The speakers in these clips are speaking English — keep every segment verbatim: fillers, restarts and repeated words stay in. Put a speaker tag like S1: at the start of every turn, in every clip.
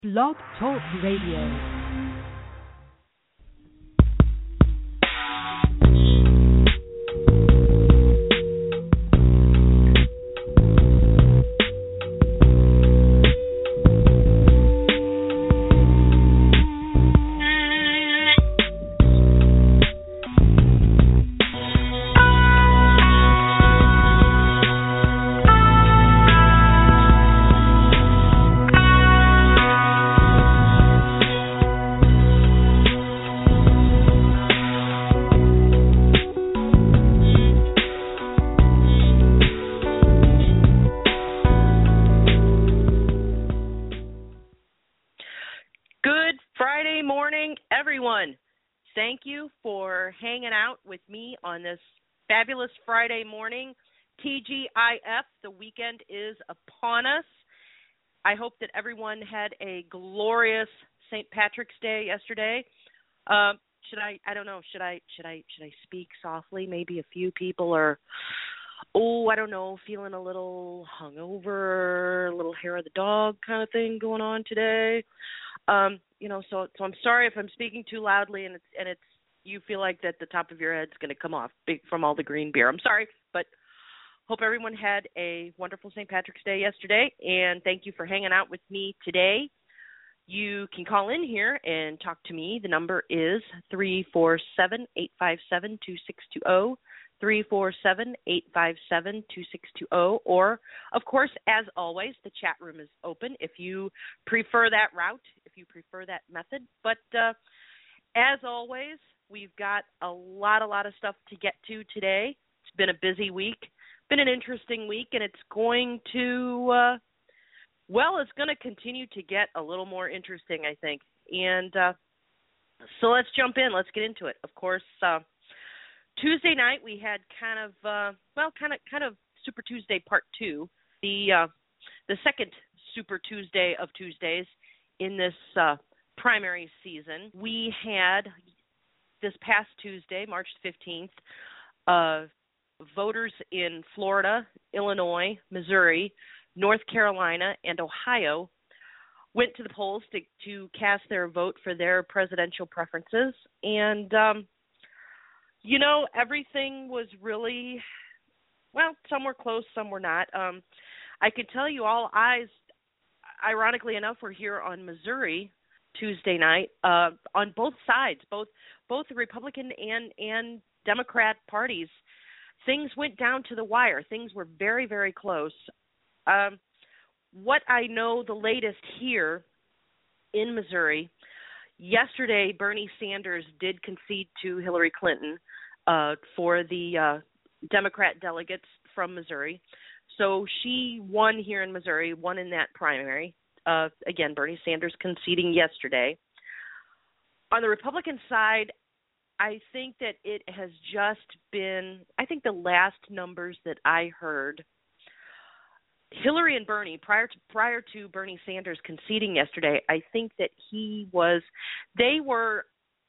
S1: Blog Talk Radio.
S2: Thank you for hanging out with me on this fabulous Friday morning. T G I F, the weekend is upon us. I hope that everyone had a glorious Saint Patrick's Day yesterday. Um, should I, I don't know, should I, should I, should I speak softly? Maybe a few people are, oh, I don't know, feeling a little hungover, a little hair of the dog kind of thing going on today. Um, you know, so so I'm sorry if I'm speaking too loudly and it's and it's you feel like that the top of your head's going to come off big from all the green beer. I'm sorry, but hope everyone had a wonderful Saint Patrick's Day yesterday, and thank you for hanging out with me today. You can call in here and talk to me. The number is three four seven, eight five seven, two six two zero. three four seven, eight five seven, two six two zero, or, of course, as always, the chat room is open if you prefer that route, if you prefer that method. But uh, as always, we've got a lot, a lot of stuff to get to today. It's been a busy week, been an interesting week, and it's going to, uh, well, it's going to continue to get a little more interesting, I think. And uh, so let's jump in. Let's get into it. Of course, uh, Tuesday night we had kind of uh, well, kind of kind of Super Tuesday Part Two, the uh, the second Super Tuesday of Tuesdays in this uh, primary season. We had this past Tuesday, March fifteenth, uh, voters in Florida, Illinois, Missouri, North Carolina, and Ohio went to the polls to to cast their vote for their presidential preferences, and um, You know, everything was really, well, some were close, some were not. Um, I could tell you all eyes, ironically enough, were here on Missouri Tuesday night uh, on both sides, both both the Republican and, and Democrat parties. Things went down to the wire. Things were very, very close. Um, what I know the latest here in Missouri, yesterday, Bernie Sanders did concede to Hillary Clinton uh, for the uh, Democrat delegates from Missouri. So she won here in Missouri, won in that primary. Uh, again, Bernie Sanders conceding yesterday. On the Republican side, I think that it has just been, I think the last numbers that I heard, Hillary and Bernie, prior to prior to Bernie Sanders conceding yesterday, I think that he was, they were,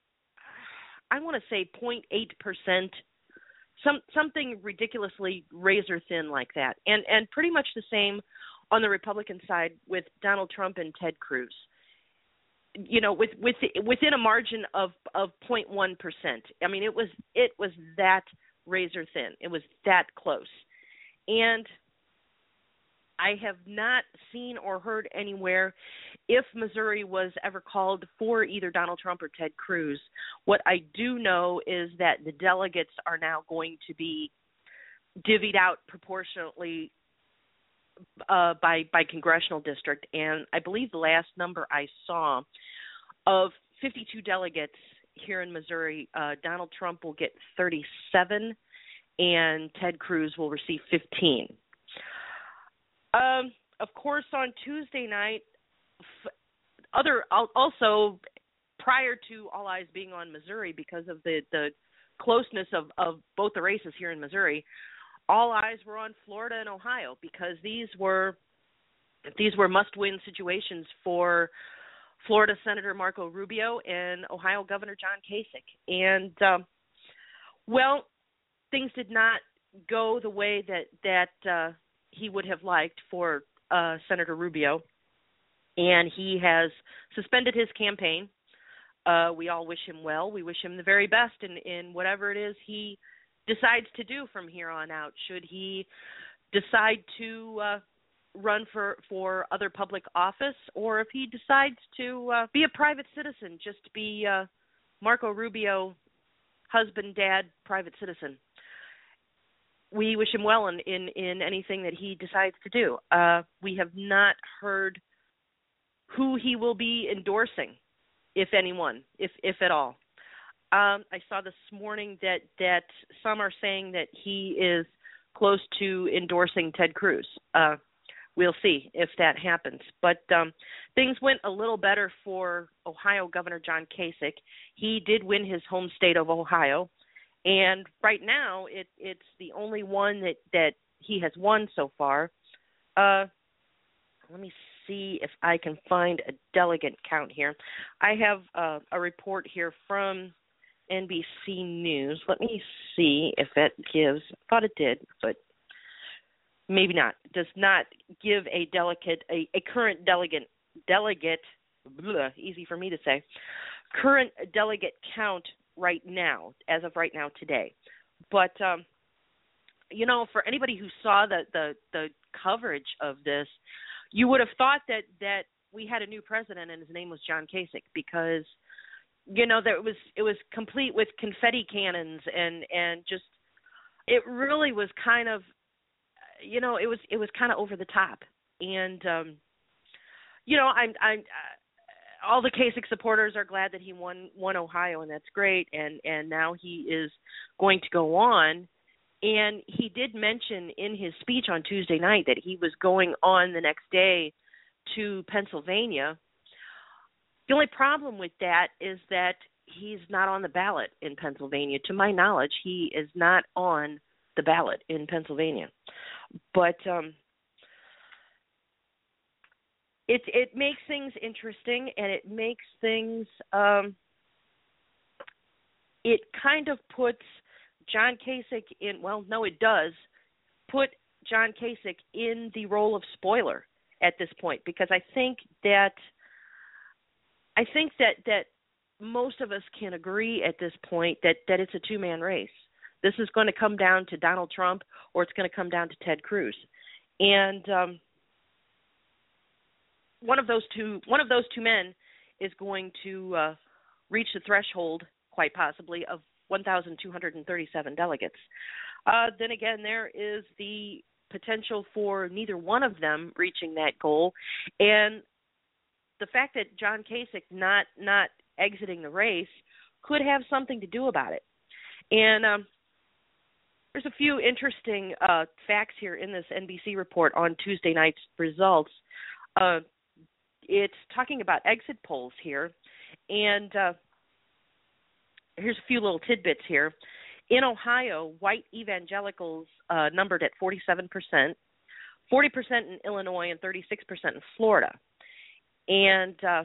S2: I want to say zero point eight percent, some something ridiculously razor thin like that, and and pretty much the same on the Republican side with Donald Trump and Ted Cruz. You know, with with within a margin of of zero point one percent. I mean, it was it was that razor thin. It was that close, and I have not seen or heard anywhere if Missouri was ever called for either Donald Trump or Ted Cruz. What I do know is that the delegates are now going to be divvied out proportionately uh, by by congressional district, and I believe the last number I saw of fifty-two delegates here in Missouri, uh, Donald Trump will get thirty-seven, and Ted Cruz will receive fifteen. Um, of course, on Tuesday night, f- other also prior to all eyes being on Missouri because of the, the closeness of, of both the races here in Missouri, all eyes were on Florida and Ohio because these were these were must-win situations for Florida Senator Marco Rubio and Ohio Governor John Kasich. And um, well, things did not go the way that that. Uh, he would have liked for uh, Senator Rubio. and he has suspended his campaign. Uh, we all wish him well. We wish him the very best in, in whatever it is he decides to do from here on out. Should he decide to uh, run for, for other public office, or if he decides to uh, be a private citizen, just be uh, Marco Rubio, husband, dad, private citizen. We wish him well in, in, in anything that he decides to do. Uh, we have not heard who he will be endorsing, if anyone, if if at all. Um, I saw this morning that, that some are saying that he is close to endorsing Ted Cruz. Uh, we'll see if that happens. But um, things went a little better for Ohio Governor John Kasich. He did win his home state of Ohio, and right now it, it's the only one that, that he has won so far. Uh, let me see if I can find a delegate count here. I have uh, a report here from N B C News. Let me see if it gives, I thought it did, but maybe not. It does not give a delegate, a, a current delegate, delegate, blah, easy for me to say, current delegate count right now, as of right now today. But, um, you know, for anybody who saw the, the, the coverage of this, you would have thought that, that we had a new president and his name was John Kasich, because, you know, there was it was complete with confetti cannons and, and just it really was kind of, you know, it was it was kind of over the top. And, um, you know, I'm I'm uh, all the Kasich supporters are glad that he won won Ohio, and that's great. And, and now he is going to go on. And he did mention in his speech on Tuesday night that he was going on the next day to Pennsylvania. The only problem with that is that he's not on the ballot in Pennsylvania. To my knowledge, he is not on the ballot in Pennsylvania. But um, it it makes things interesting, and it makes things um, it kind of puts John Kasich in, well, no, it does put John Kasich in the role of spoiler at this point, because I think that I think that, that most of us can agree at this point that, that it's a two-man race. This is going to come down to Donald Trump, or it's going to come down to Ted Cruz. And um, one of those two one of those two men is going to uh, reach the threshold, quite possibly, of one thousand two hundred thirty-seven delegates. Uh, then again, there is the potential for neither one of them reaching that goal. And the fact that John Kasich not not exiting the race could have something to do about it. And um, there's a few interesting uh, facts here in this N B C report on Tuesday night's results. Uh, it's talking about exit polls here, and uh, here's a few little tidbits here. In Ohio, white evangelicals uh, numbered at forty-seven percent, forty percent in Illinois, and thirty-six percent in Florida. And uh,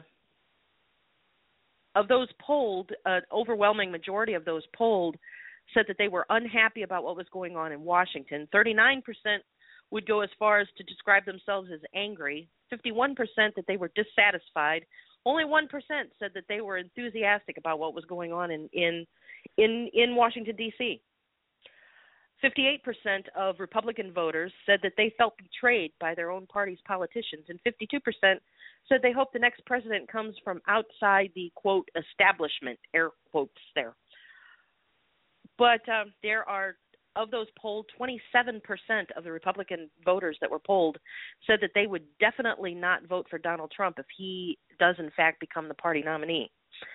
S2: of those polled, an overwhelming majority of those polled said that they were unhappy about what was going on in Washington. thirty-nine percent would go as far as to describe themselves as angry, fifty-one percent that they were dissatisfied. Only one percent said that they were enthusiastic about what was going on in in in, in Washington, D C fifty-eight percent of Republican voters said that they felt betrayed by their own party's politicians, and fifty-two percent said they hope the next president comes from outside the, quote, establishment, air quotes there. But um, there are, of those polled, twenty-seven percent of the Republican voters that were polled said that they would definitely not vote for Donald Trump if he does, in fact, become the party nominee.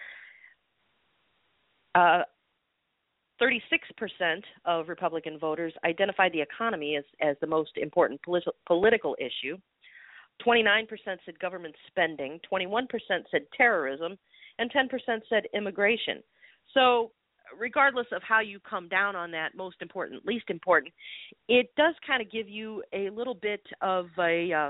S2: Uh, thirty-six percent of Republican voters identified the economy as, as the most important politi- political issue. twenty-nine percent said government spending, twenty-one percent said terrorism, and ten percent said immigration. So regardless of how you come down on that, most important, least important, it does kind of give you a little bit of a uh,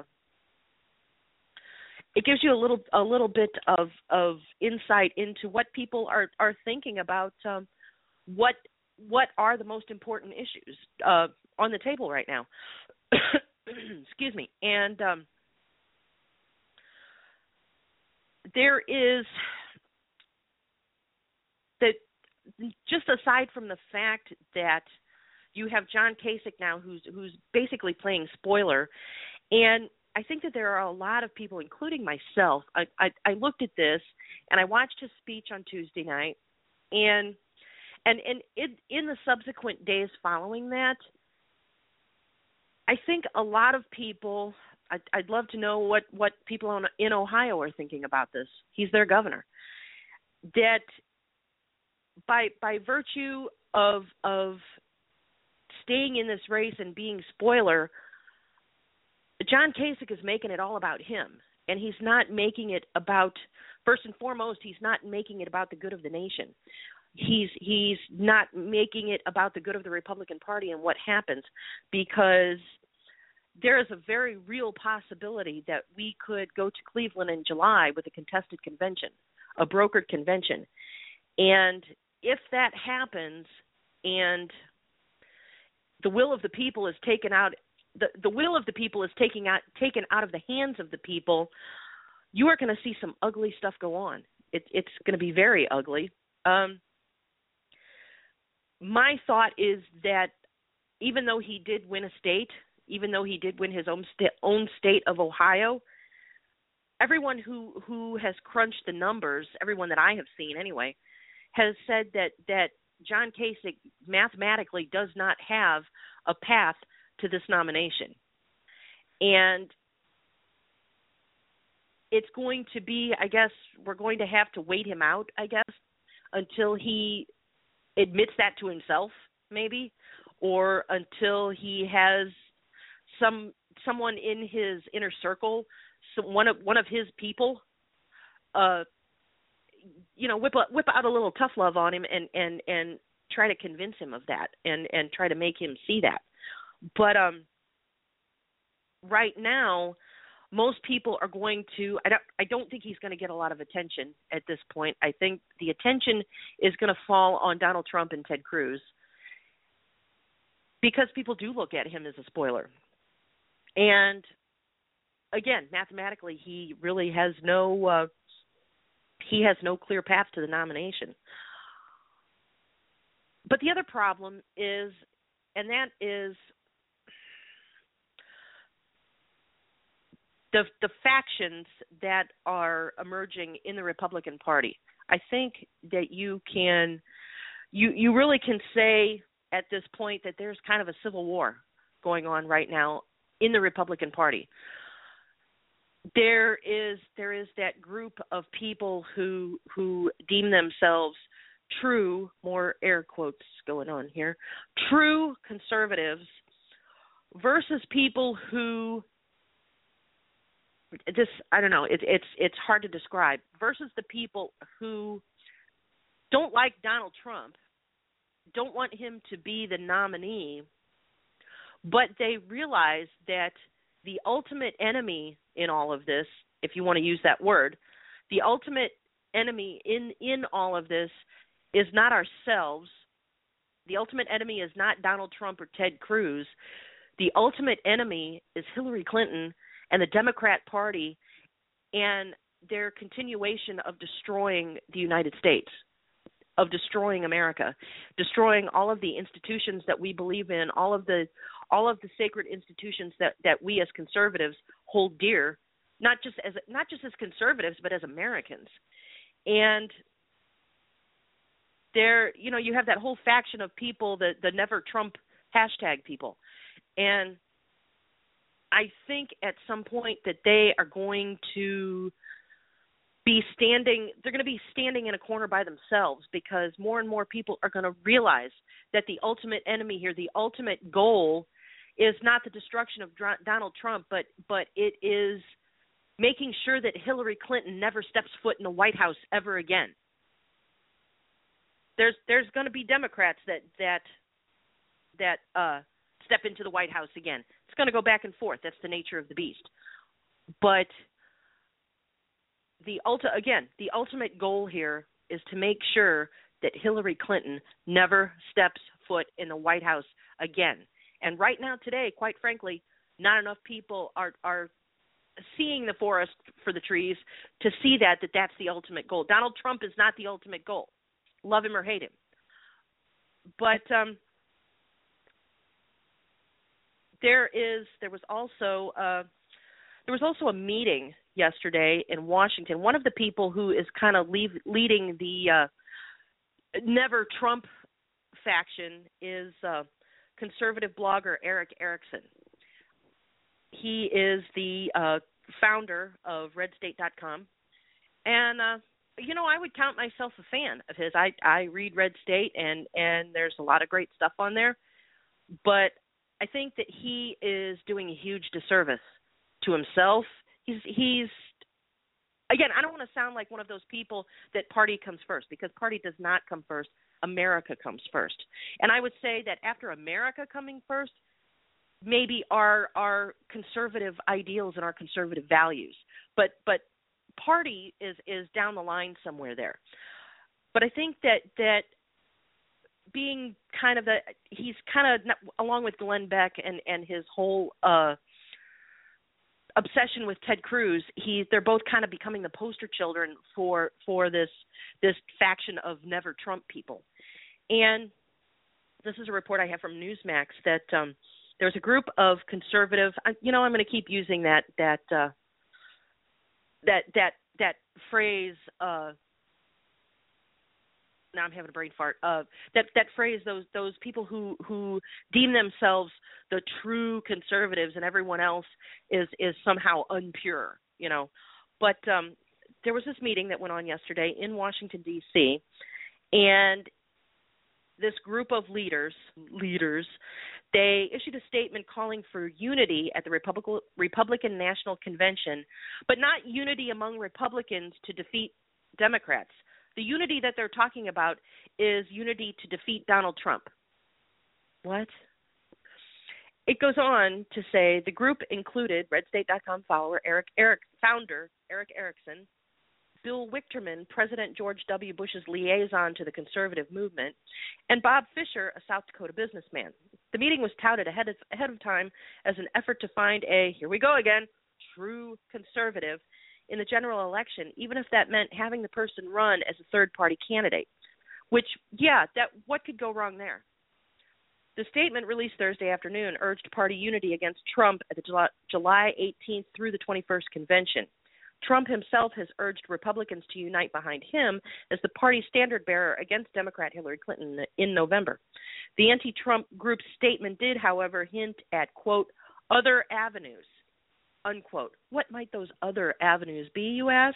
S2: it gives you a little a little bit of of insight into what people are are thinking about um, what what are the most important issues uh, on the table right now. Excuse me. And um, there is that, just aside from the fact that you have John Kasich now who's who's basically playing spoiler, and I think that there are a lot of people, including myself, I, I, I looked at this and I watched his speech on Tuesday night, and and, and in, in the subsequent days following that, I think a lot of people, I'd, I'd love to know what, what people in, in Ohio are thinking about this. He's their governor. That by by virtue of of staying in this race and being spoiler, John Kasich is making it all about him. And he's not making it about, first and foremost, he's not making it about the good of the nation. He's he's not making it about the good of the Republican Party and what happens, because there is a very real possibility that we could go to Cleveland in July with a contested convention, a brokered convention. And if that happens and the will of the people is taken out, the, the will of the people is taking out, taken out of the hands of the people, you are going to see some ugly stuff go on. It, it's going to be very ugly. Um, my thought is that even though he did win a state, even though he did win his own, st- own state of Ohio, everyone who, who has crunched the numbers, everyone that I have seen anyway, has said that, that John Kasich mathematically does not have a path to this nomination. And it's going to be, I guess, we're going to have to wait him out, I guess, until he admits that to himself, maybe, or until he has some someone in his inner circle, some, one of one of his people, uh, you know, whip whip out a little tough love on him and, and, and try to convince him of that and, and try to make him see that. But um, right now, most people are going to, I don't, I don't think he's going to get a lot of attention at this point. I think the attention is going to fall on Donald Trump and Ted Cruz, because people do look at him as a spoiler. And again, mathematically, he really has no, uh, he has no clear path to the nomination. But the other problem is, and that is the the factions that are emerging in the Republican Party. I think that you can, you you really can say at this point that there's kind of a civil war going on right now in the Republican Party. There is there is that group of people who who deem themselves true, more air quotes going on here, true conservatives, versus people who, this, I don't know, it, it's it's hard to describe, versus the people who don't like Donald Trump, don't want him to be the nominee, but they realize that the ultimate enemy in all of this, if you want to use that word, the ultimate enemy in, in all of this is not ourselves. The ultimate enemy is not Donald Trump or Ted Cruz. The ultimate enemy is Hillary Clinton and the Democrat Party and their continuation of destroying the United States, of destroying America, destroying all of the institutions that we believe in, all of the all of the sacred institutions that, that we as conservatives hold dear, not just as not just as conservatives, but as Americans. And there, you know, you have that whole faction of people, the, the Never Trump hashtag people. And I think at some point that they are going to be standing, they're going to be standing in a corner by themselves, because more and more people are going to realize that the ultimate enemy here, the ultimate goal, is not the destruction of Donald Trump, but but it is making sure that Hillary Clinton never steps foot in the White House ever again. There's there's going to be Democrats that that that uh, step into the White House again. It's going to go back and forth. That's the nature of the beast. But the ulti- again, the ultimate goal here is to make sure that Hillary Clinton never steps foot in the White House again. And right now, today, quite frankly, not enough people are are seeing the forest for the trees to see that, that that's the ultimate goal. Donald Trump is not the ultimate goal. Love him or hate him. But um, there is, there was also, uh, there was also a meeting yesterday in Washington. One of the people who is kind of leave, leading the uh, Never Trump faction is uh, conservative blogger Eric Erickson. He is the uh, founder of red state dot com. And, uh, you know, I would count myself a fan of his. I, I read Red State, and, and there's a lot of great stuff on there. But I think that he is doing a huge disservice to himself. He's, he's again, I don't want to sound like one of those people that party comes first, because party does not come first. America comes first. And I would say that after America coming first, maybe our our conservative ideals and our conservative values. But but party is, is down the line somewhere there. But I think that that being kind of the he's kind of along with Glenn Beck and, and his whole uh, obsession with Ted Cruz, he they're both kind of becoming the poster children for for this this faction of Never Trump people. And this is a report I have from Newsmax that um, there's a group of conservative. You know, I'm going to keep using that that uh, that that that phrase. Uh, now I'm having a brain fart. Uh, that that phrase. Those those people who, who deem themselves the true conservatives, and everyone else is is somehow unpure. You know, but um, there was this meeting that went on yesterday in Washington D C, and this group of leaders, leaders, they issued a statement calling for unity at the Republican, Republican National Convention, but not unity among Republicans to defeat Democrats. The unity that they're talking about is unity to defeat Donald Trump. What? It goes on to say the group included red state dot com follower Eric Eric founder Eric Erickson, Bill Wichterman, President George W. Bush's liaison to the conservative movement, and Bob Fisher, a South Dakota businessman. The meeting was touted ahead of, ahead of time as an effort to find a, here we go again, true conservative in the general election, even if that meant having the person run as a third-party candidate, which, yeah, that what could go wrong there? The statement released Thursday afternoon urged party unity against Trump at the July eighteenth through the twenty-first convention. Trump himself has urged Republicans to unite behind him as the party's standard-bearer against Democrat Hillary Clinton in November. The anti-Trump group's statement did, however, hint at, quote, other avenues, unquote. What might those other avenues be, you ask?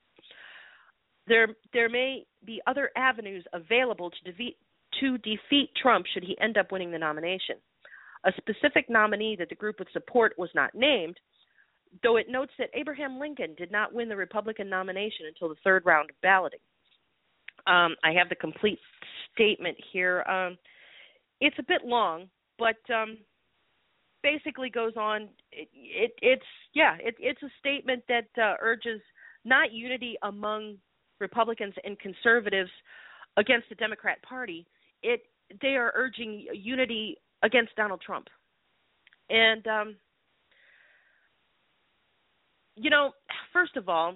S2: There, there may be other avenues available to defeat, to defeat Trump should he end up winning the nomination. A specific nominee that the group would support was not named, though it notes that Abraham Lincoln did not win the Republican nomination until the third round of balloting. Um, I have the complete statement here. Um, it's a bit long, but um, basically goes on. It, it, it's yeah, it, it's a statement that uh, urges not unity among Republicans and conservatives against the Democrat Party. It they are urging unity against Donald Trump, and um, you know, first of all,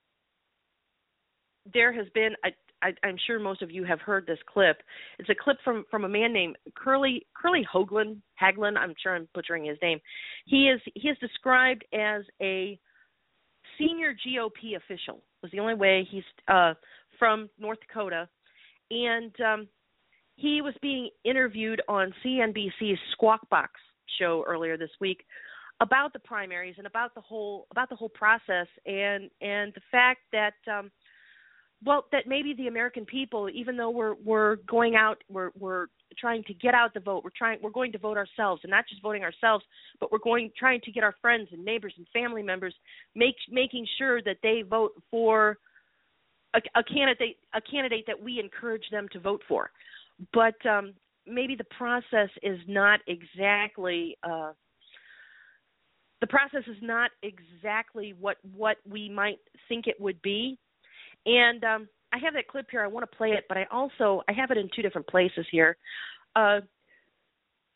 S2: there has been, a, I, I'm sure most of you have heard this clip. It's a clip from, from a man named Curly Curly Hoagland, Hagelin. I'm sure I'm butchering his name. He is he is described as a senior G O P official. Was the only way. He's uh, from North Dakota, and um, he was being interviewed on C N B C's Squawk Box show earlier this week about the primaries and about the whole about the whole process, and and the fact that um, well that maybe the American people, even though we're we're going out, we're we're trying to get out the vote, we're trying we're going to vote ourselves, and not just voting ourselves, but we're going trying to get our friends and neighbors and family members, make making sure that they vote for a, a candidate a candidate that we encourage them to vote for. But um, maybe the process is not exactly uh, the process is not exactly what, what we might think it would be. And um, I have that clip here. I want to play it, but I also I have it in two different places here. Uh,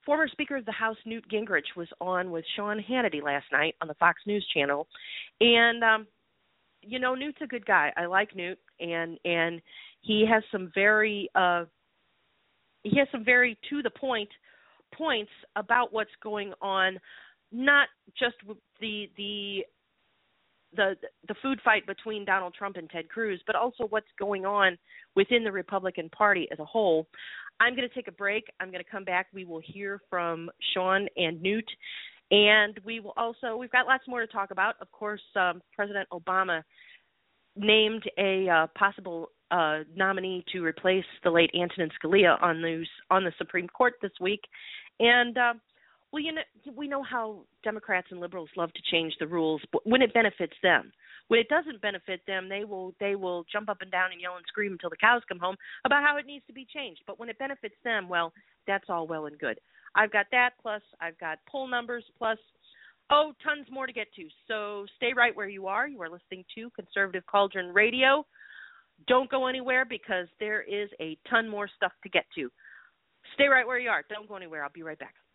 S2: former Speaker of the House Newt Gingrich was on with Sean Hannity last night on the Fox News channel, and um, you know, Newt's a good guy. I like Newt, and and he has some very uh, he has some very to the point points about what's going on, not just with the the the the food fight between Donald Trump and Ted Cruz, but also what's going on within the Republican Party as a whole. I'm going to take a break. I'm going to come back. We will hear from Sean and Newt, and we will also, we've got lots more to talk about. Of course, um, President Obama named a uh, possible uh, nominee to replace the late Antonin Scalia on the, on the Supreme Court this week. And, uh, well, you know, we know how Democrats and liberals love to change the rules when it benefits them. When it doesn't benefit them, they will they will jump up and down and yell and scream until the cows come home about how it needs to be changed. But when it benefits them, well, that's all well and good. I've got that, plus I've got poll numbers, plus, oh, tons more to get to. So stay right where you are. You are listening to Conservative Cauldron Radio. Don't go anywhere because there is a ton more stuff to get to. Stay right where you are. Don't go anywhere. I'll be right back.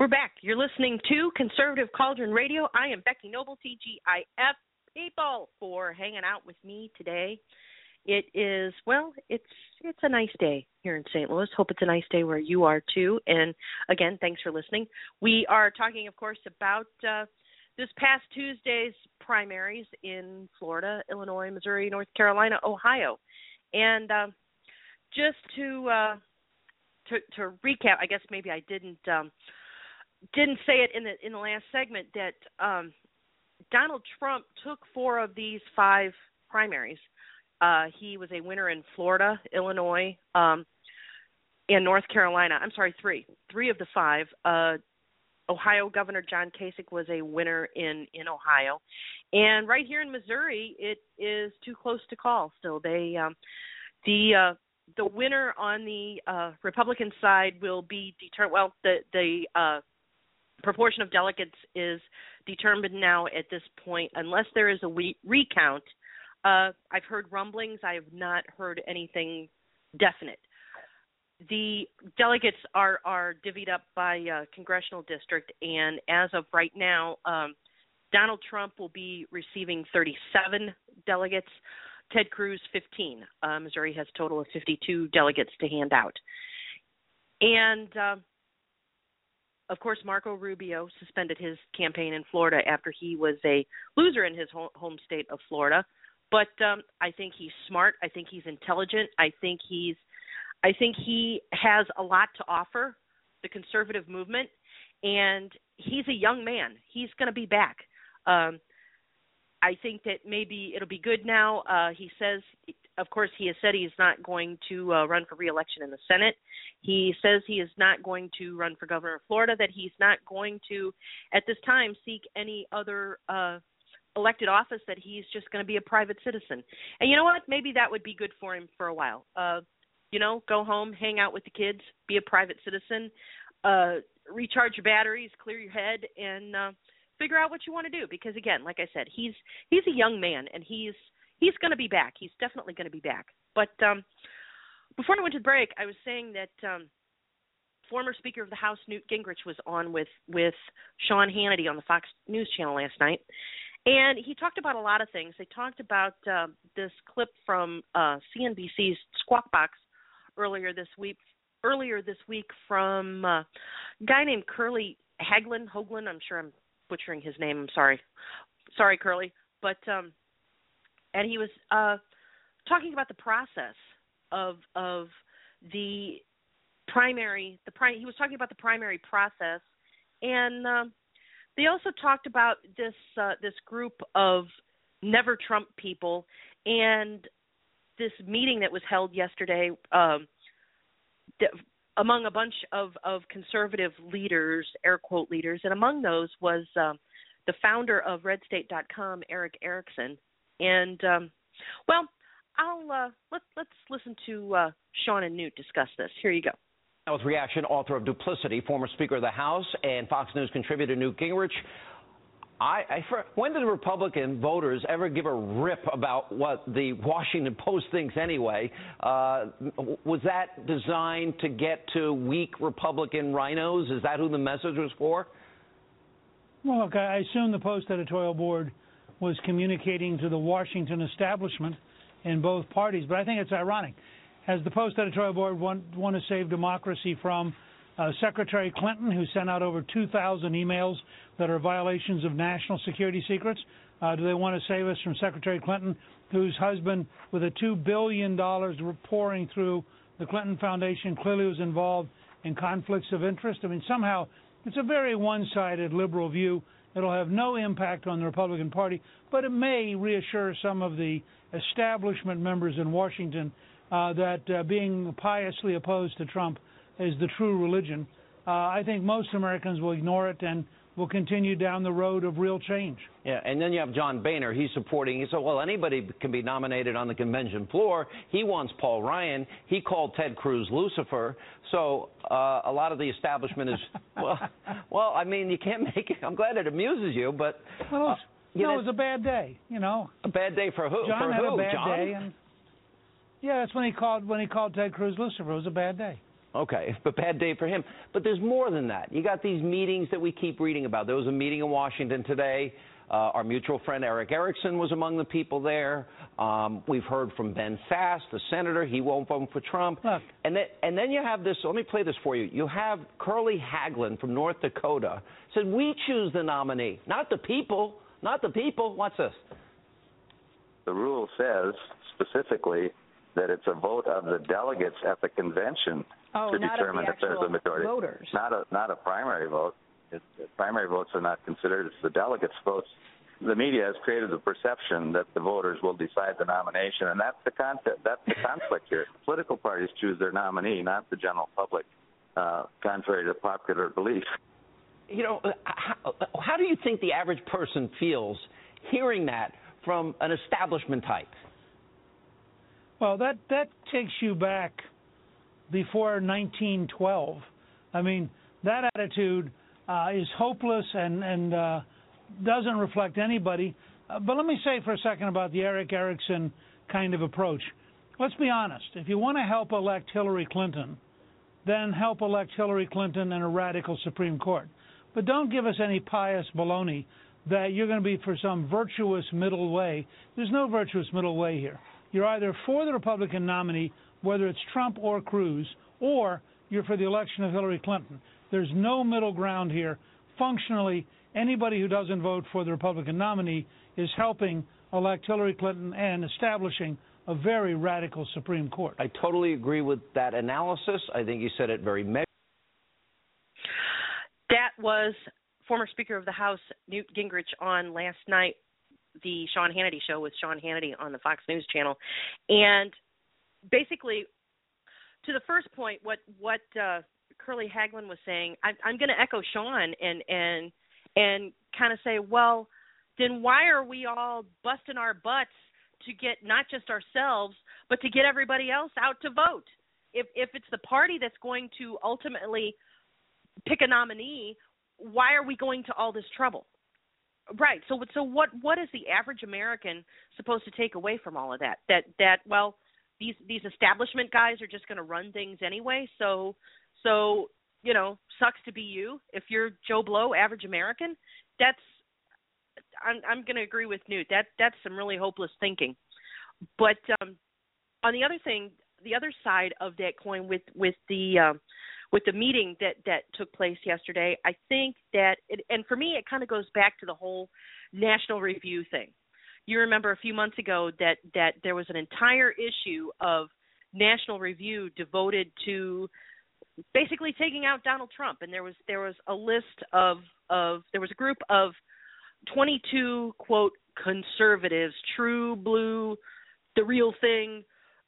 S2: We're back. You're listening to Conservative Cauldron Radio. I am Becky Noble, T G I F. People for hanging out with me today. It is, well, it's it's a nice day here in Saint Louis. Hope it's a nice day where you are too. And again, thanks for listening. We are talking, of course, about uh, this past Tuesday's primaries in Florida, Illinois, Missouri, North Carolina, Ohio. And uh, just to, uh, to to recap, I guess maybe I didn't um, didn't say it in the in the last segment that um, Donald Trump took four of these five primaries. Uh, he was a winner in Florida, Illinois, um, and North Carolina. I'm sorry, three. Three of the five. Uh, Ohio Governor John Kasich was a winner in, in Ohio. And right here in Missouri, it is too close to call still. They um, the uh, the winner on the uh, Republican side will be determined. Well, the the uh, proportion of delegates is determined now at this point, unless there is a re- recount. Uh, I've heard rumblings. I have not heard anything definite. The delegates are, are divvied up by uh, congressional district, and as of right now, um, Donald Trump will be receiving thirty-seven delegates, Ted Cruz fifteen. Uh, Missouri has a total of fifty-two delegates to hand out. And uh, of course, Marco Rubio suspended his campaign in Florida after he was a loser in his home state of Florida. But um, I think he's smart. I think he's intelligent. I think he's, I think he has a lot to offer the conservative movement, and he's a young man. He's going to be back. Um, I think that maybe it'll be good now. Uh, he says, of course, he has said he's not going to uh, run for re-election in the Senate. He says he is not going to run for governor of Florida, that he's not going to, at this time, seek any other uh, elected office, that he's just going to be a private citizen. And you know what? Maybe that would be good for him for a while. Uh, you know, go home, hang out with the kids, be a private citizen, uh, recharge your batteries, clear your head, and uh, figure out what you want to do. Because again, like I said, he's he's a young man, and he's he's going to be back. He's definitely going to be back. But um, before I went to the break, I was saying that um, former Speaker of the House Newt Gingrich was on with with Sean Hannity on the Fox News channel last night, and he talked about a lot of things. They talked about uh, this clip from uh, C N B C's Squawk Box earlier this week. Earlier this week, from uh, a guy named Curly Hagelin. Hoagland. I'm sure I'm butchering his name. I'm sorry, sorry, Curly. But um, and he was uh, talking about the process of of the primary. The pri- He was talking about the primary process, and um, they also talked about this uh, this group of Never Trump people and this meeting that was held yesterday. Um, among a bunch of, of conservative leaders, air quote leaders, and among those was um, the founder of red state dot com, Eric Erickson. And, um, well, I'll uh, let, let's listen to uh, Sean and Newt discuss this. Here you go.
S3: Now with reaction, author of Duplicity, former Speaker of the House, and Fox News contributor Newt Gingrich. I, I, for, when did Republican voters ever give a rip about what the Washington Post thinks anyway? Uh, was that designed to get to weak Republican rhinos? Is that who the message was for?
S4: Well, look, I assume the Post editorial board was communicating to the Washington establishment in both parties, but I think it's ironic. Has the Post editorial board want, want to save democracy from Uh, Secretary Clinton, who sent out over two thousand emails that are violations of national security secrets? Uh, do they want to save us from Secretary Clinton, whose husband, with a two billion dollars pouring through the Clinton Foundation, clearly was involved in conflicts of interest? I mean, somehow it's a very one-sided liberal view. It'll have no impact on the Republican Party, but it may reassure some of the establishment members in Washington uh, that uh, being piously opposed to Trump is the true religion. Uh, I think most Americans will ignore it and will continue down the road of real change.
S3: Yeah, and then you have John Boehner. He's supporting. He said, well, anybody can be nominated on the convention floor. He wants Paul Ryan. He called Ted Cruz Lucifer. So uh, a lot of the establishment is, well, well, I mean, you can't make it. I'm glad it amuses you, but
S4: well,
S3: uh, you
S4: no,
S3: know,
S4: it was a bad day. You know,
S3: a bad day for who?
S4: John
S3: for
S4: had
S3: who?
S4: a bad
S3: John?
S4: day, and yeah, that's when he called when he called Ted Cruz Lucifer. It was a bad day.
S3: Okay, but bad day for him. But there's more than that. You got these meetings that we keep reading about. There was a meeting in Washington today. Uh, our mutual friend Eric Erickson was among the people there. Um, we've heard from Ben Sasse, the senator. He won't vote for Trump.
S4: Look.
S3: And then, and then you have this. Let me play this for you. You have Curly Hagelin from North Dakota said, "We choose the nominee, not the people, not the people." What's this?
S5: The rule says specifically that it's a vote of the delegates at the convention
S6: oh,
S5: to
S6: not
S5: determine
S6: of the
S5: if there's a majority.
S6: Voters.
S5: Not a not a primary vote. It's, primary votes are not considered. It's the delegates' votes. The media has created the perception that the voters will decide the nomination, and that's the concept. That's the conflict here. Political parties choose their nominee, not the general public, uh, contrary to popular belief.
S3: You know, how, how do you think the average person feels hearing that from an establishment type?
S4: Well, that, that takes you back before nineteen twelve. I mean, that attitude uh, is hopeless and, and uh, doesn't reflect anybody. Uh, but let me say for a second about the Eric Erickson kind of approach. Let's be honest. If you want to help elect Hillary Clinton, then help elect Hillary Clinton and a radical Supreme Court. But don't give us any pious baloney that you're going to be for some virtuous middle way. There's no virtuous middle way here. You're either for the Republican nominee, whether it's Trump or Cruz, or you're for the election of Hillary Clinton. There's no middle ground here. Functionally, anybody who doesn't vote for the Republican nominee is helping elect Hillary Clinton and establishing a very radical Supreme Court.
S3: I totally agree with that analysis. I think you said it very measured.
S2: That was former Speaker of the House Newt Gingrich on last night, the Sean Hannity show with Sean Hannity on the Fox News channel. And basically, to the first point, what what uh, Curly Hagelin was saying, I, I'm going to echo Sean and and and kind of say, well, then why are we all busting our butts to get not just ourselves, but to get everybody else out to vote? If if it's the party that's going to ultimately pick a nominee, why are we going to all this trouble? Right. So so what what is the average American supposed to take away from all of that? That that well, these these establishment guys are just going to run things anyway. So so you know, sucks to be you. If you're Joe Blow, average American, that's I'm I'm going to agree with Newt. That that's some really hopeless thinking. But um, on the other thing, the other side of that coin with with the uh, with the meeting that, that took place yesterday, I think that, it, and for me, it kind of goes back to the whole National Review thing. You remember a few months ago that, that there was an entire issue of National Review devoted to basically taking out Donald Trump, and there was there was a list of of there was a group of twenty-two quote conservatives, true blue, the real thing,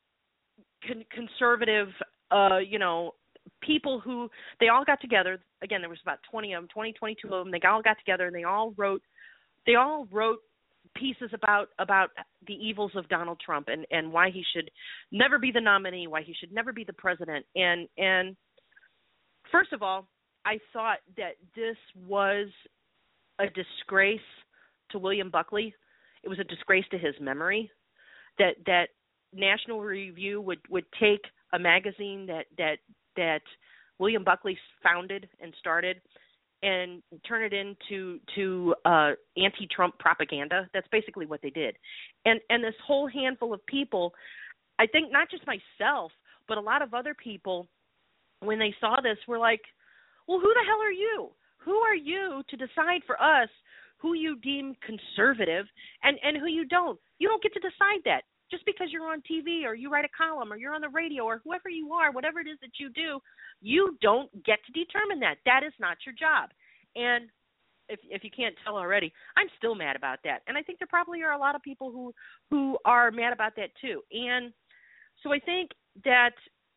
S2: con- conservative, uh, you know. people who they all got together. Again, there was about twenty of them, twenty, twenty-two of them. They all got together and they all wrote, they all wrote pieces about about the evils of Donald Trump and, and why he should never be the nominee, why he should never be the president. And and first of all, I thought that this was a disgrace to William Buckley. It was a disgrace to his memory that that National Review would, would take a magazine that that that William Buckley founded and started and turn it into to uh, anti-Trump propaganda. That's basically what they did. And and this whole handful of people, I think not just myself, but a lot of other people, when they saw this, were like, well, who the hell are you? Who are you to decide for us who you deem conservative and, and who you don't? You don't get to decide that. Just because you're on T V or you write a column or you're on the radio or whoever you are, whatever it is that you do, you don't get to determine that. That is not your job. And if if you can't tell already, I'm still mad about that. And I think there probably are a lot of people who who are mad about that too. And so I think that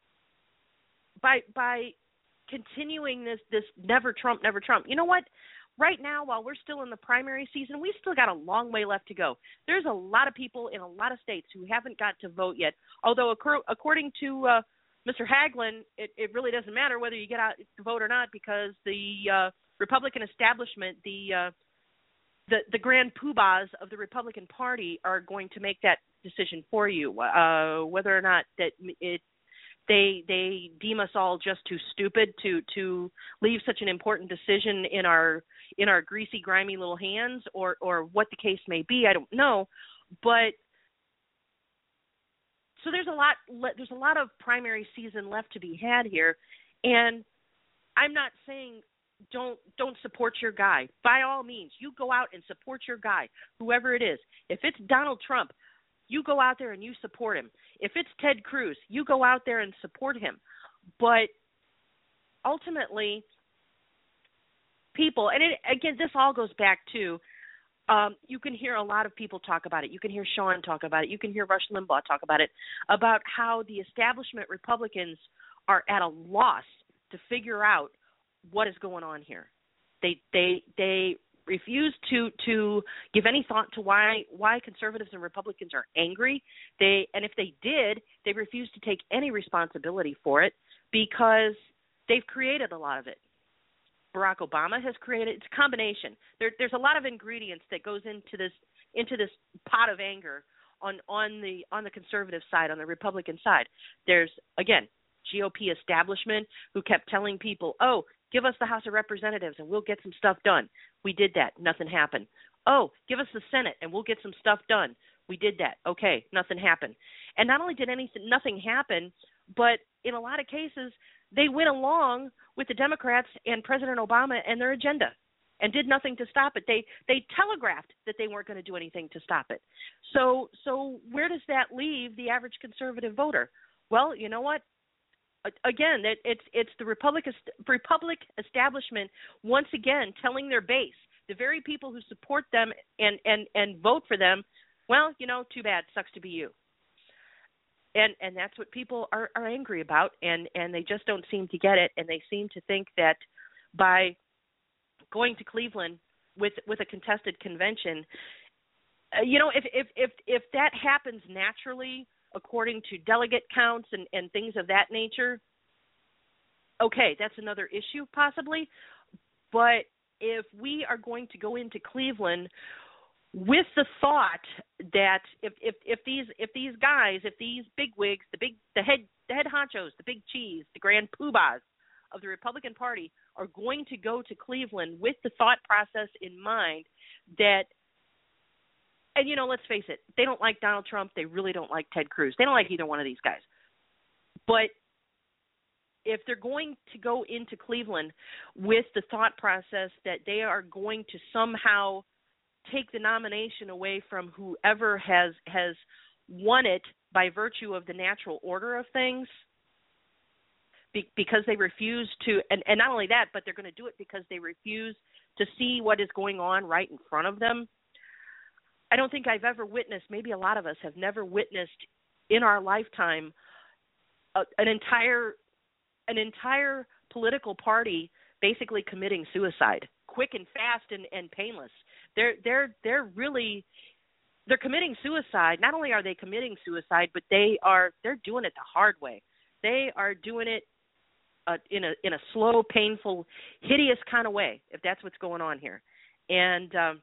S2: by by continuing this this never Trump, never Trump, you know what? Right now, while we're still in the primary season, we still got a long way left to go. There's a lot of people in a lot of states who haven't got to vote yet, although according to uh, Mister Hagelin, it, it really doesn't matter whether you get out to vote or not because the uh, Republican establishment, the, uh, the the grand poobahs of the Republican Party are going to make that decision for you, uh, whether or not that it they they deem us all just too stupid to to leave such an important decision in our in our greasy, grimy little hands, or or what the case may be. I don't know, but so there's a lot there's a lot of primary season left to be had here, and I'm not saying don't don't support your guy. By all means, you go out and support your guy, whoever it is. If it's Donald Trump, you go out there and you support him. If it's Ted Cruz, you go out there and support him. But ultimately, people, and it, again, this all goes back to, um, you can hear a lot of people talk about it. You can hear Sean talk about it. You can hear Rush Limbaugh talk about it, about how the establishment Republicans are at a loss to figure out what is going on here. They they they refuse to to give any thought to why why conservatives and Republicans are angry. They and if they did, they refuse to take any responsibility for it because they've created a lot of it. Barack Obama has created, it's a combination. There, there's a lot of ingredients that goes into this into this pot of anger on on the on the conservative side, on the Republican side. There's, again, G O P establishment who kept telling people, oh, give us the House of Representatives and we'll get some stuff done. We did that. Nothing happened. Oh, give us the Senate and we'll get some stuff done. We did that. Okay, nothing happened. And not only did anything, nothing happen, but in a lot of cases, they went along with the Democrats and President Obama and their agenda and did nothing to stop it. They they telegraphed that they weren't going to do anything to stop it. So so where does that leave the average conservative voter? Well, you know what? Again, it, it's it's the Republic Republic establishment once again telling their base, the very people who support them and, and, and vote for them, well, you know, too bad, sucks to be you. And and that's what people are, are angry about, and, and they just don't seem to get it, and they seem to think that by going to Cleveland with with a contested convention, uh, you know, if, if if if that happens naturally, according to delegate counts and, and things of that nature, okay, that's another issue possibly. But if we are going to go into Cleveland with the thought that if, if, if these if these guys, if these bigwigs, the big the head the head honchos, the big cheese, the grand poobahs of the Republican Party are going to go to Cleveland with the thought process in mind that, and, you know, let's face it, they don't like Donald Trump. They really don't like Ted Cruz. They don't like either one of these guys. But if they're going to go into Cleveland with the thought process that they are going to somehow take the nomination away from whoever has has won it by virtue of the natural order of things, be, because they refuse to, and, and not only that, but they're going to do it because they refuse to see what is going on right in front of them. I don't think I've ever witnessed, maybe a lot of us have never witnessed in our lifetime, a, an entire an entire political party basically committing suicide, quick and fast and, and painless. They're they're they're really they're committing suicide. Not only are they committing suicide, but they are they're doing it the hard way. They are doing it uh, in a in a slow, painful, hideous kind of way, if that's what's going on here. And um,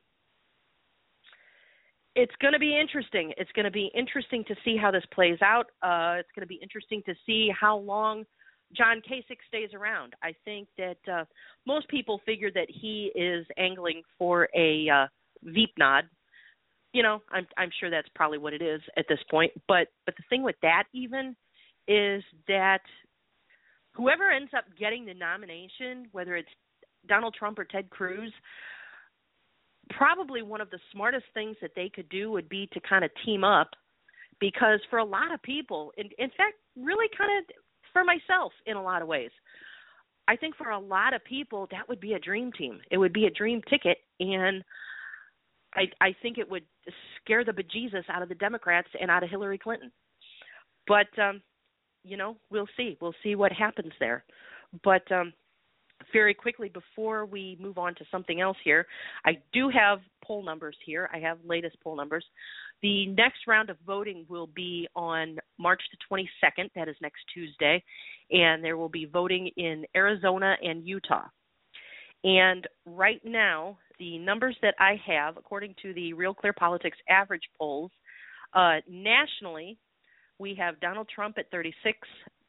S2: it's going to be interesting. It's going to be interesting to see how this plays out. Uh, it's going to be interesting to see how long John Kasich stays around. I think that uh, most people figure that he is angling for a uh, Veep nod. You know, I'm I'm sure that's probably what it is at this point. But but the thing with that even is that whoever ends up getting the nomination, whether it's Donald Trump or Ted Cruz, probably one of the smartest things that they could do would be to kind of team up, because for a lot of people, in, in fact, really kind of for myself in a lot of ways, I think for a lot of people that would be a dream team. It would be a dream ticket, and I, I think it would scare the bejesus out of the Democrats and out of Hillary Clinton. But, um, you know, we'll see. We'll see what happens there. But um, very quickly, before we move on to something else here, I do have poll numbers here. I have latest poll numbers. The next round of voting will be on March the twenty-second. That is next Tuesday. And there will be voting in Arizona and Utah. And right now, the numbers that I have, according to the Real Clear Politics average polls, uh, nationally, we have Donald Trump at thirty-six,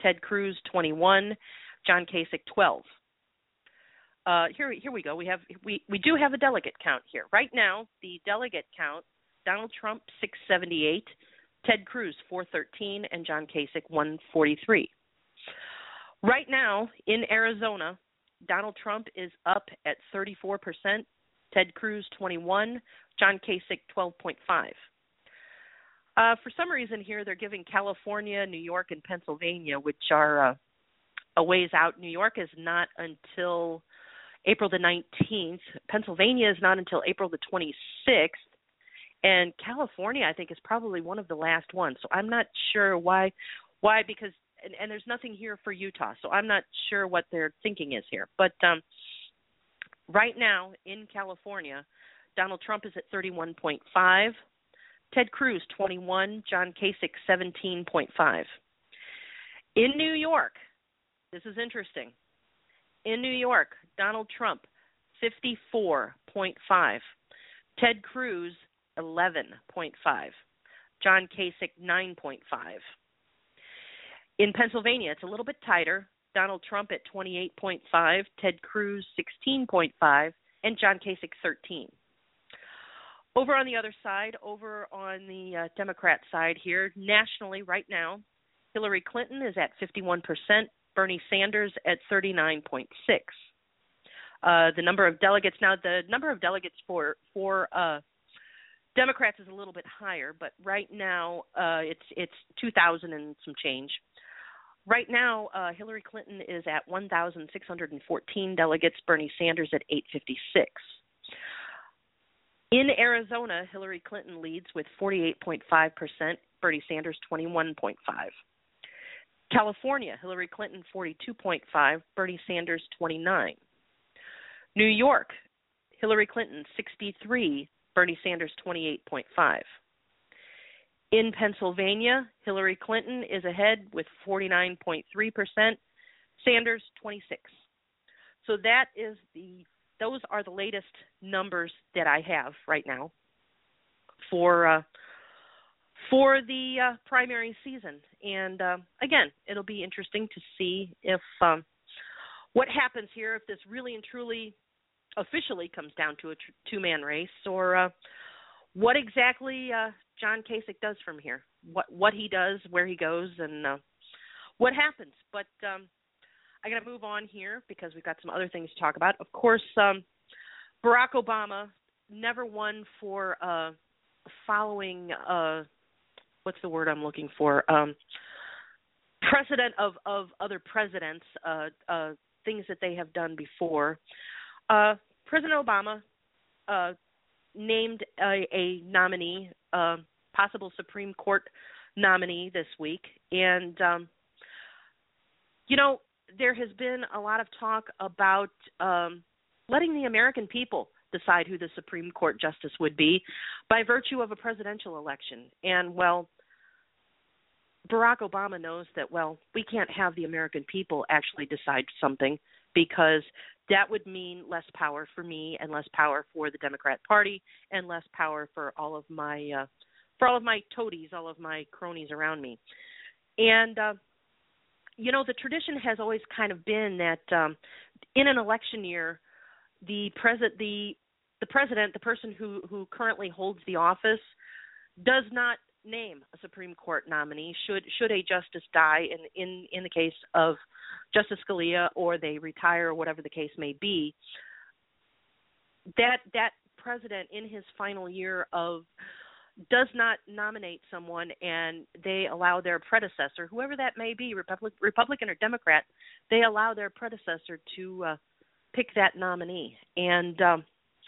S2: Ted Cruz twenty-one, John Kasich twelve. Uh, here, here we go. We have we, we do have a delegate count here. Right now, the delegate count: Donald Trump six seventy-eight, Ted Cruz four thirteen, and John Kasich one forty-three. Right now in Arizona, Donald Trump is up at thirty-four percent, Ted Cruz twenty-one, John Kasich twelve point five. Uh, for some reason here, they're giving California, New York, and Pennsylvania, which are uh, a ways out. New York is not until April the nineteenth. Pennsylvania is not until April the twenty-sixth. And California, I think, is probably one of the last ones. So I'm not sure why, why because, and, and there's nothing here for Utah. So I'm not sure what their thinking is here. But um, right now in California, Donald Trump is at thirty-one point five, Ted Cruz twenty-one, John Kasich seventeen point five. In New York, this is interesting. In New York, Donald Trump fifty-four point five, Ted Cruz eleven point five, John Kasich nine point five. In Pennsylvania, it's a little bit tighter. Donald Trump at twenty-eight point five, Ted Cruz sixteen point five, and John Kasich thirteen. Over on the other side, over on the uh, Democrat side here, nationally right now, Hillary Clinton is at fifty-one percent, Bernie Sanders at thirty-nine point six. Uh, the number of delegates, now the number of delegates for, for uh, Democrats is a little bit higher, but right now uh, it's it's two thousand and some change. Right now, uh, Hillary Clinton is at one thousand six hundred fourteen delegates, Bernie Sanders at eight fifty-six. In Arizona, Hillary Clinton leads with forty-eight point five percent, Bernie Sanders twenty-one point five. California, Hillary Clinton forty-two point five, Bernie Sanders twenty-nine. New York, Hillary Clinton sixty-three, Bernie Sanders twenty-eight point five. In Pennsylvania, Hillary Clinton is ahead with forty-nine point three percent, Sanders twenty-six. So that is the those are the latest numbers that I have right now for uh, for the uh, primary season. And uh, again, it'll be interesting to see if um, what happens here, if this really and truly officially comes down to a tr- two-man race, or uh, what exactly uh, John Kasich does from here, what what he does, where he goes, and uh, what happens. But um, I got to move on here because we've got some other things to talk about. Of course, um, Barack Obama, never one for uh, following, uh, what's the word I'm looking for, um, precedent of, of other presidents, uh, uh, things that they have done before. Uh, President Obama uh, named a, a nominee, uh, possible Supreme Court nominee this week. And, um, you know, there has been a lot of talk about um, letting the American people decide who the Supreme Court justice would be by virtue of a presidential election. And, well, Barack Obama knows that, well, we can't have the American people actually decide something, because that would mean less power for me and less power for the Democrat Party and less power for all of my uh, for all of my toadies, all of my cronies around me. And uh, you know, the tradition has always kind of been that um, in an election year, the president, the the president, the person who, who currently holds the office, does not name a Supreme Court nominee should should a justice die in, in, in the case of Justice Scalia, or they retire, or whatever the case may be. That that president in his final year of does not nominate someone, and they allow their predecessor, whoever that may be, Republic, Republican or Democrat, they allow their predecessor to uh, pick that nominee. And um,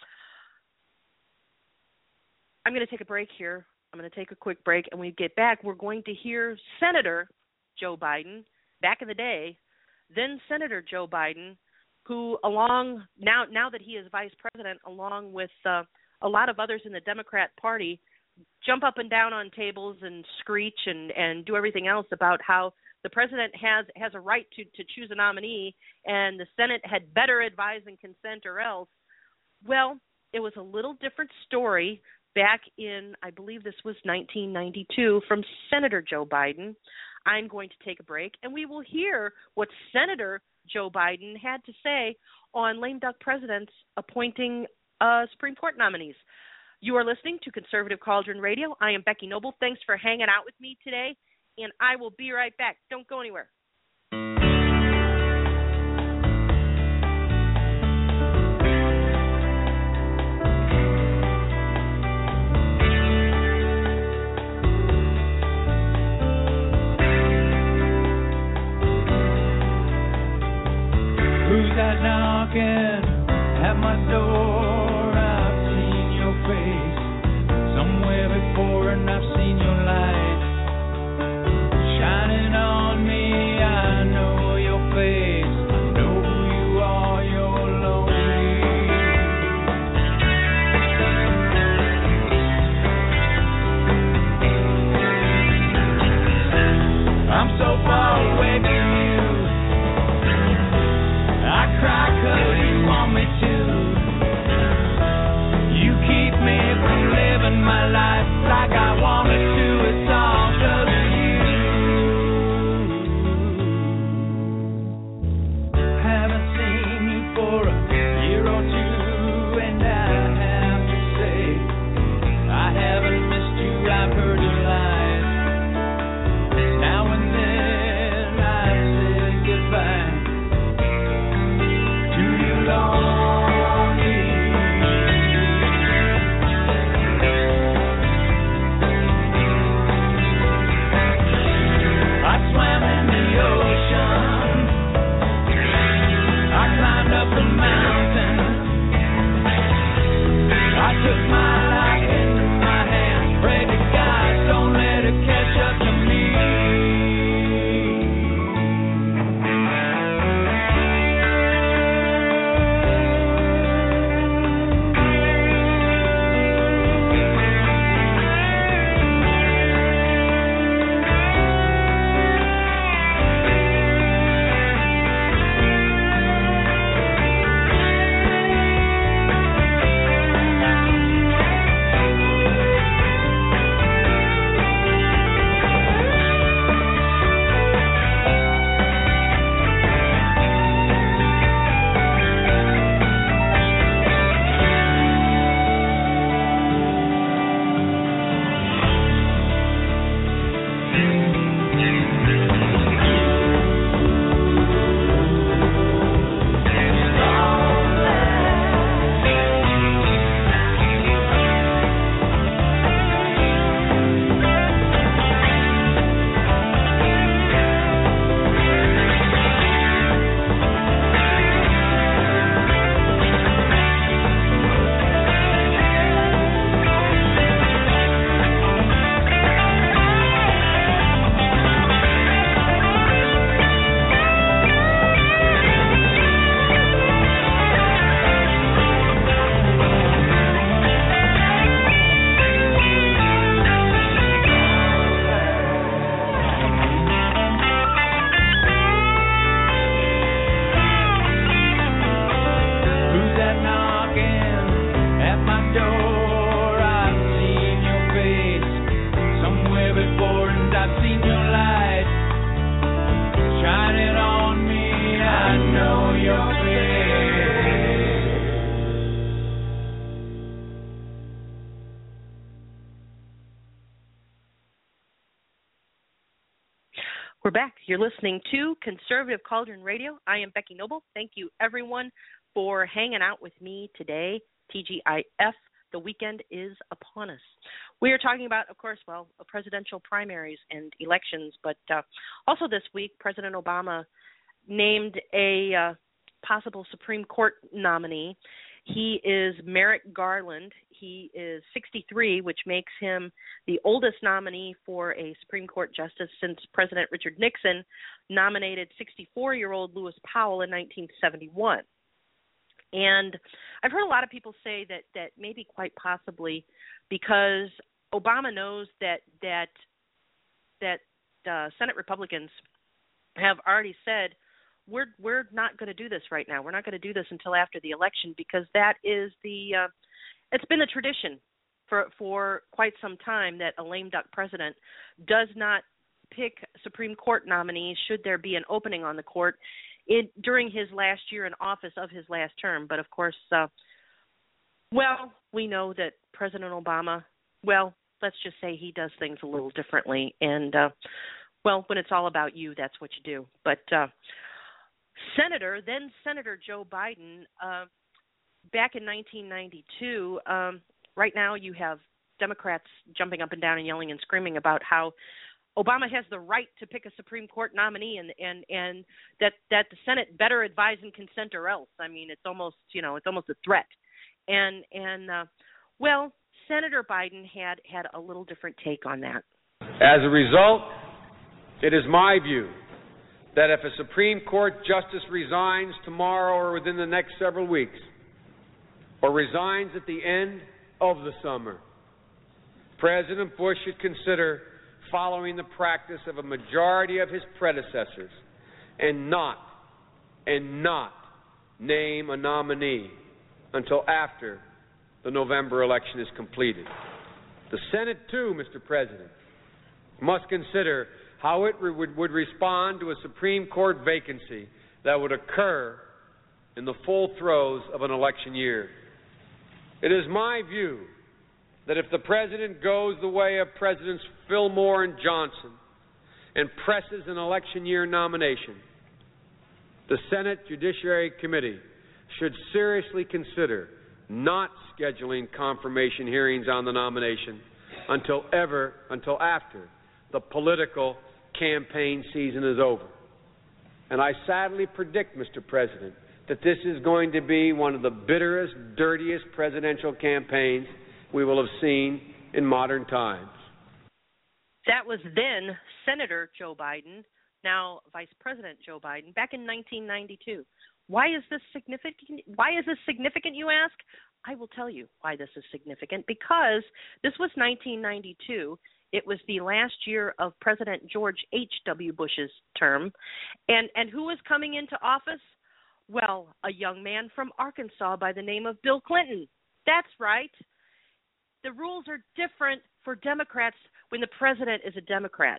S2: I'm going to take a break here. I'm going to take a quick break, and when we get back, we're going to hear Senator Joe Biden, back in the day, then Senator Joe Biden, who along, now now that he is vice president, along with uh, a lot of others in the Democrat Party, jump up and down on tables and screech and, and do everything else about how the president has, has a right to, to choose a nominee and the Senate had better advise and consent or else. Well, it was a little different story back in, I believe this was nineteen ninety-two, from Senator Joe Biden. I'm going to take a break, and we will hear what Senator Joe Biden had to say on lame duck presidents appointing uh, Supreme Court nominees. You are listening to Conservative Cauldron Radio. I am Becky Noble. Thanks for hanging out with me today, and I will be right back. Don't go anywhere.
S6: Who's that knocking at my door? I've seen your face somewhere before, and I've seen your light shining on me. I know your face, I know who you are, you're lonely. I'm so far away from you, I cry 'cause you want me to. You keep me from living my life like I wanted to. It's all 'cause of you. Haven't seen you for a year or two, and I have to say I haven't missed you. I've heard your lies. Now and then I say goodbye.
S2: We're back. You're listening to Conservative Cauldron Radio. I am Becky Noble. Thank you, everyone, for hanging out with me today. T G I F, the weekend is upon us. We are talking about, of course, well, presidential primaries and elections, but uh, also this week, President Obama named a uh, possible Supreme Court nominee. He is Merrick Garland. He is sixty-three, which makes him the oldest nominee for a Supreme Court justice since President Richard Nixon nominated sixty-four-year-old Lewis Powell in nineteen seventy-one. And I've heard a lot of people say that, that maybe quite possibly because Obama knows that that that uh, Senate Republicans have already said, we're we're not going to do this right now. We're not going to do this until after the election because that is the uh, it's been a tradition for for quite some time that a lame duck president does not pick Supreme Court nominees should there be an opening on the court it, during his last year in office of his last term. But, of course, uh, well, we know that President Obama, well, let's just say he does things a little differently. And, uh, well, when it's all about you, that's what you do. But uh, Senator, then Senator Joe Biden, uh, back in nineteen ninety-two, um, right now you have Democrats jumping up and down and yelling and screaming about how Obama has the right to pick a Supreme Court nominee and, and, and that, that the Senate better advise and consent or else. I mean, it's almost, you know, it's almost a threat. And, and uh, well, Senator Biden had, had a little different take on that.
S7: As a result, it is my view that if a Supreme Court justice resigns tomorrow or within the next several weeks, or resigns at the end of the summer, President Bush should consider following the practice of a majority of his predecessors and not, and not name a nominee until after the November election is completed. The Senate, too, Mister President, must consider how it re- would, would respond to a Supreme Court vacancy that would occur in the full throes of an election year. It is my view that if the President goes the way of Presidents Fillmore and Johnson and presses an election year nomination, the Senate Judiciary Committee should seriously consider not scheduling confirmation hearings on the nomination until ever, until after the political campaign season is over. And I sadly predict, Mister President, that this is going to be one of the bitterest, dirtiest presidential campaigns we will have seen in modern times.
S2: That was then Senator Joe Biden, now Vice President Joe Biden, back in nineteen ninety-two. Why is this significant? Why is this significant, you ask? I will tell you why this is significant. Because this was nineteen ninety-two. It was the last year of President George H W. Bush's term. And, and who was coming into office? Well, a young man from Arkansas by the name of Bill Clinton. That's right. The rules are different for Democrats when the president is a Democrat.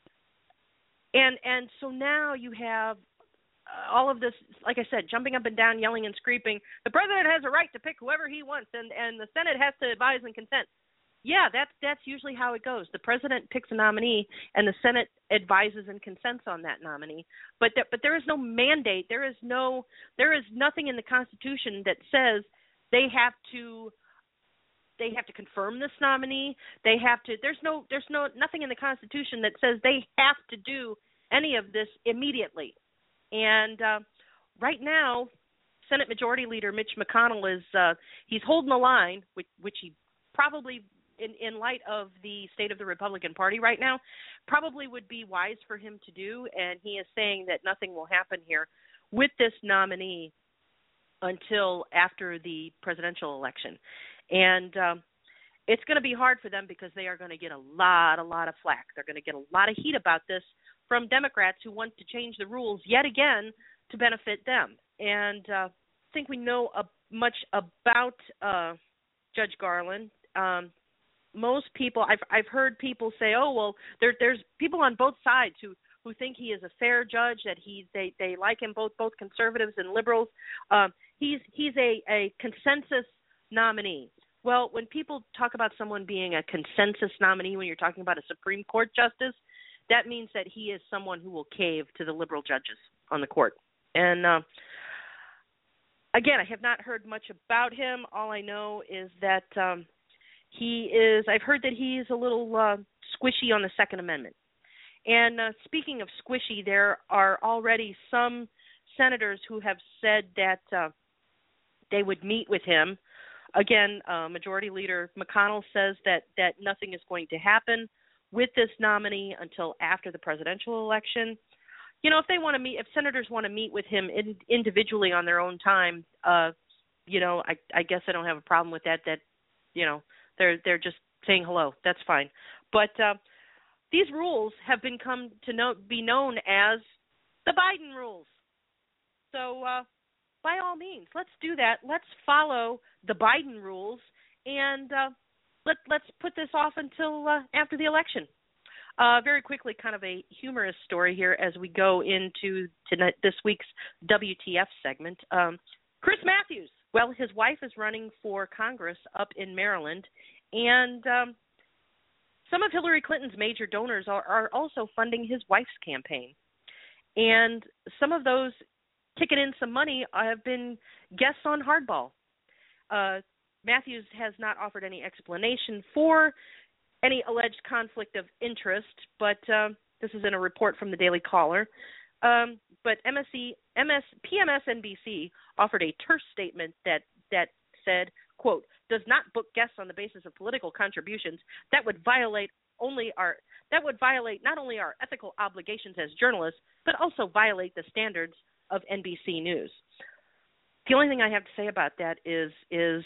S2: And and so now you have uh, all of this, like I said, jumping up and down, yelling and screaming. The president has a right to pick whoever he wants, and, and the Senate has to advise and consent. Yeah, that's that's usually how it goes. The president picks a nominee, and the Senate advises and consents on that nominee. But there, but there is no mandate. There is no there is nothing in the Constitution that says they have to they have to confirm this nominee. They have to. There's no there's no nothing in the Constitution that says they have to do any of this immediately. And uh, right now, Senate Majority Leader Mitch McConnell is uh, he's holding the line, which, which he probably. In, in light of the state of the Republican Party right now, probably would be wise for him to do, and he is saying that nothing will happen here with this nominee until after the presidential election. And um, it's going to be hard for them because they are going to get a lot, a lot of flack. They're going to get a lot of heat about this from Democrats who want to change the rules yet again to benefit them. And uh, I think we know a, much about uh, Judge Garland. Um, Most people, I've I've heard people say, oh well, there there's people on both sides who, who think he is a fair judge, that he they, they like him both both conservatives and liberals. Um, he's he's a, a consensus nominee. Well, when people talk about someone being a consensus nominee, when you're talking about a Supreme Court justice, that means that he is someone who will cave to the liberal judges on the court. And uh, again, I have not heard much about him. All I know is that. Um, He is, I've heard that he's a little uh, squishy on the Second Amendment. And uh, speaking of squishy, there are already some senators who have said that uh, they would meet with him. Again, uh, Majority Leader McConnell says that, that nothing is going to happen with this nominee until after the presidential election. You know, if they want to meet, if senators want to meet with him in, individually on their own time, uh, you know, I, I guess I don't have a problem with that, that, you know, They're they're just saying hello. That's fine. But uh, these rules have been come to know, be known as the Biden rules. So uh, by all means, let's do that. Let's follow the Biden rules, and uh, let let's put this off until uh, after the election. Uh, very quickly, kind of a humorous story here as we go into tonight, this week's W T F segment. Um, Chris Matthews, well, his wife is running for Congress up in Maryland, and um, some of Hillary Clinton's major donors are, are also funding his wife's campaign. And some of those kicking in some money have been guests on Hardball. Uh, Matthews has not offered any explanation for any alleged conflict of interest, but uh, this is in a report from the Daily Caller. Um, but M S C, M S, P M S N B C offered a terse statement that, that said, quote, does not book guests on the basis of political contributions. That would violate only our that would violate not only our ethical obligations as journalists, but also violate the standards of N B C News. The only thing I have to say about that is is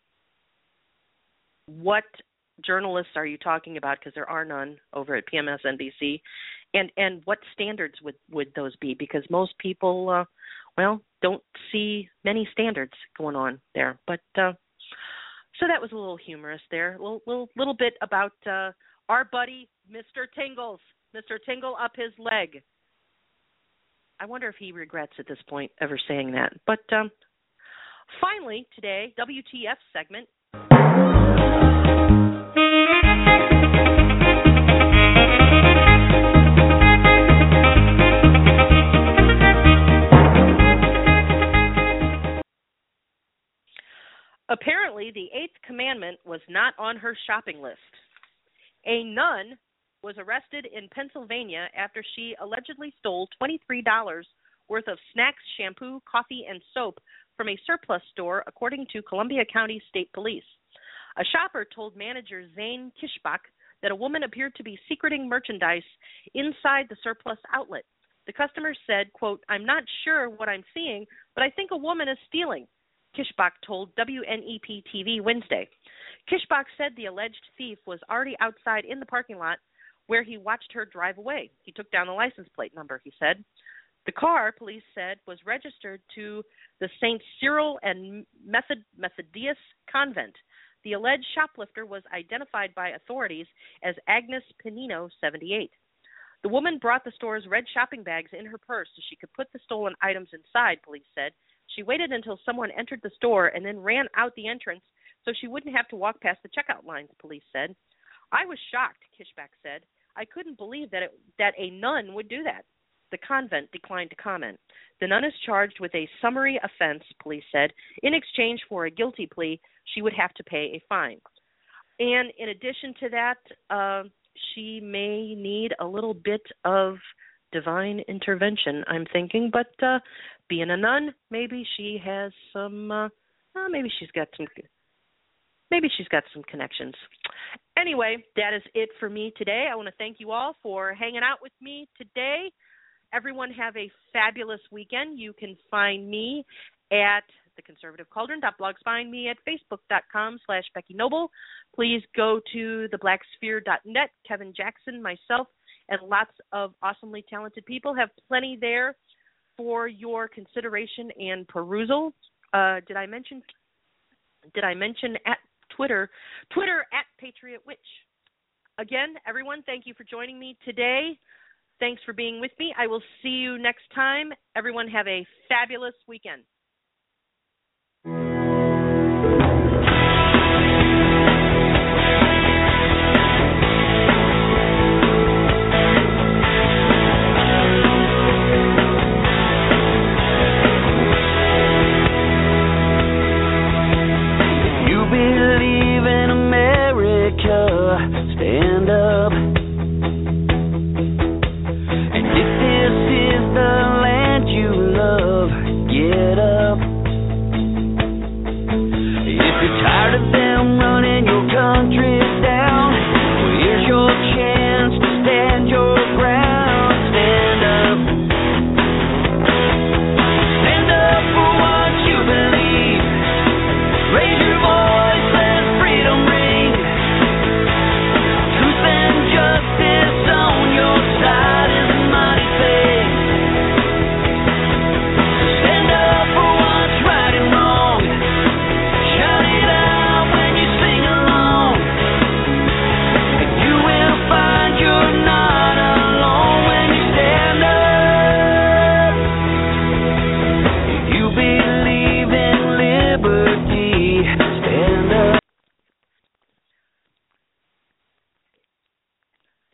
S2: what journalists are you talking about, because there are none over at P M S N B C, and and what standards would, would those be? Because most people, uh, well, don't see many standards going on there. But uh, so that was a little humorous there, a little little, little bit about uh, our buddy Mister Tingles, Mister Tingle up his leg. I wonder if he regrets at this point ever saying that. But um, finally today, W T F segment. Apparently, the eighth commandment was not on her shopping list. A nun was arrested in Pennsylvania after she allegedly stole twenty-three dollars worth of snacks, shampoo, coffee, and soap from a surplus store, according to Columbia County State Police. A shopper told manager Zane Kishbach that a woman appeared to be secreting merchandise inside the surplus outlet. The customer said, quote, I'm not sure what I'm seeing, but I think a woman is stealing, Kishbach told W N E P T V Wednesday. Kishbach said the alleged thief was already outside in the parking lot where he watched her drive away. He took down the license plate number, he said. The car, police said, was registered to the Saint Cyril and Method, Methodius Convent. The alleged shoplifter was identified by authorities as Agnes Pinino, seventy-eight. The woman brought the store's red shopping bags in her purse so she could put the stolen items inside, police said. She waited until someone entered the store and then ran out the entrance so she wouldn't have to walk past the checkout lines, police said. I was shocked, Kishbach said. I couldn't believe that it, that a nun would do that. The convent declined to comment. The nun is charged with a summary offense, police said. In exchange for a guilty plea, she would have to pay a fine. And in addition to that, uh, she may need a little bit of divine intervention, I'm thinking. But uh, being a nun, maybe she has some, uh, uh, maybe she's got some, maybe she's got some connections. Anyway, that is it for me today. I want to thank you all for hanging out with me today. Everyone have a fabulous weekend. You can find me at the conservative cauldron dot blogs. Find me at facebook.com slash Becky Noble. Please go to the black sphere dot net. Kevin Jackson, myself, and lots of awesomely talented people have plenty there for your consideration and perusal. Uh, did I mention? Did I mention at Twitter? Twitter at Patriot Witch. Again, everyone, thank you for joining me today. Thanks for being with me. I will see you next time. Everyone have a fabulous weekend.
S6: You believe in America, stand up. Get up. If you're tired of that